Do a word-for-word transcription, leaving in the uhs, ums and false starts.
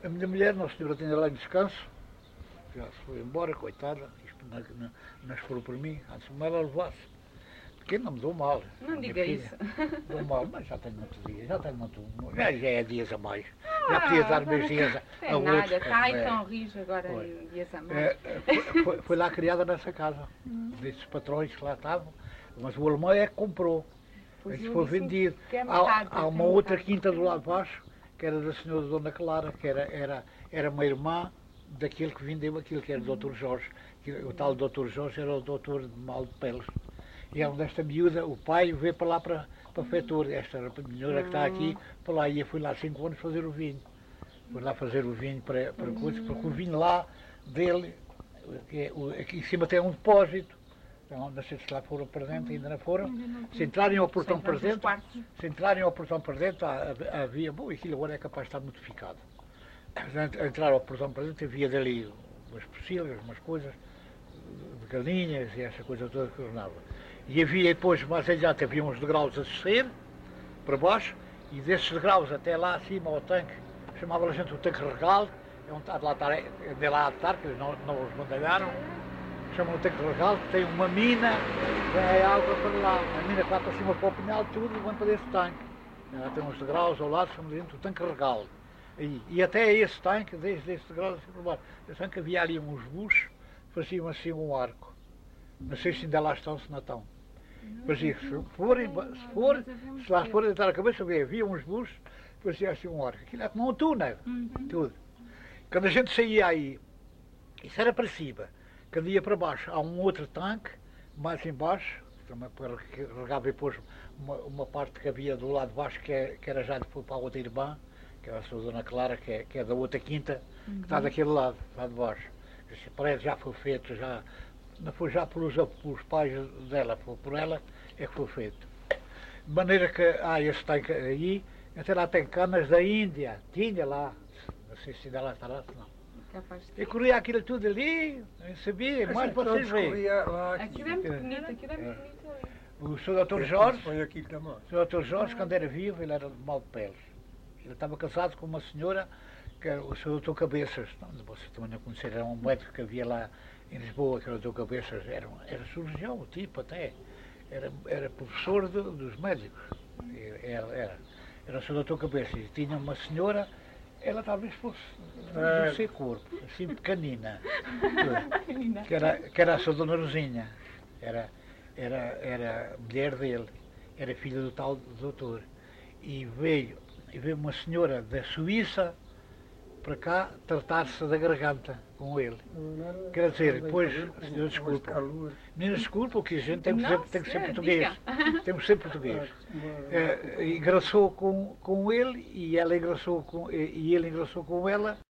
A minha mulher, Nossa Senhora, tinha lá em descanso, já se foi embora, coitada, isto não, não, não esperou por mim, antes de ela levasse. Porque não me dou mal. Não diga filha, isso. Dou mal, mas já tenho muitos dias, já tenho muito, já, já é dias a mais. Já podia dar meus dias a, Tem a nada, outros. está aí é, tão rijo agora foi. em dias a mais. É, foi, foi, foi lá criada nessa casa, desses patrões que lá estavam, mas o alemão é que comprou. Pois Isso eu foi disse vendido. que é Há, metade, há uma é outra metade. quinta do lado de baixo, que era da senhora Dona Clara, que era, era, era uma irmã daquele que vendeu aquilo, que era o doutor Jorge. Que, o tal doutor Jorge era o doutor de mal de peles. E é onde esta miúda, o pai, veio para lá para, para a Fetura. Esta senhora que está aqui, para lá ia, fui lá cinco anos fazer o vinho. Fui lá fazer o vinho para, para coisas, porque o vinho lá dele, que é, o, aqui em cima tem um depósito. Então, não sei se lá foram para dentro, ainda não foram. Se entrarem ao portão para dentro, se entrarem ao portão para dentro, havia, bom, aquilo agora é capaz de estar modificado. Entraram ao portão para dentro, havia dali umas pocilgas, umas coisas, de galinhas e essa coisa toda que ornava. E havia depois, mais adiante, havia uns degraus a descer, para baixo, e desses degraus até lá acima ao tanque, chamava a gente o tanque regal, é onde está de lá estar, de lá a estar, que eles não, não os bandalharam, chamam o tanque regal, que tem uma mina, vem a água para lá, uma mina que vai para cima para o pinhal, tudo, e vem para desse tanque. Ela tem uns degraus ao lado, chamam dentro o tanque regal. E, e até esse tanque, desde esse degrau, assim para baixo, esse tanque havia ali uns buchos, faziam assim um arco. Não sei se ainda lá estão, se não estão. Fazia, se forem, se for, se lá forem deitar a cabeça, havia uns buchos, fazia assim um arco. Aquilo é como um túnel, tudo. Quando a gente saía aí, isso era para cima. Quando ia para baixo, há um outro tanque, mais embaixo, também para regar depois uma, uma parte que havia do lado de baixo, que, é, que era já depois para a outra irmã, que era a sua Dona Clara, que é, que é da outra quinta, que está daquele lado, lá de baixo. Esse prédio já foi feito, já, não foi já pelos, pelos pais dela, foi por ela é que foi feito. De maneira que há ah, esse tanque aí, até lá tem canas da Índia, tinha lá, não sei se ainda lá estará, não. Eu corria aquilo tudo ali, não sabia, Mas mais para vocês verem. Aquilo é muito bonito, aquilo é muito bonito ali. O senhor doutor Jorge, Foi aqui também. o senhor doutor Jorge, quando era vivo, ele era de mal de peles. Ele estava casado com uma senhora, que era o senhor doutor Cabeças. Não, vocês também não conheceram, era um médico que havia lá em Lisboa, que era o doutor Cabeças, era, era cirurgião, o tipo até. Era, era professor de, dos médicos. Era, era, era o senhor doutor Cabeças. E tinha uma senhora. Ela talvez fosse do seu corpo, assim pequenina, que era, que era a sua Dona Rosinha, era, era, era mulher dele, era filha do tal doutor. E veio, e veio uma senhora da Suíça para cá tratar-se da garganta com ele. Quer dizer, depois, senhor desculpa, meninas desculpa, que a gente tem que ser, tem que ser português, temos que ser português. É, engraçou com, com ele e ela engraçou com, e ele engraçou com ela.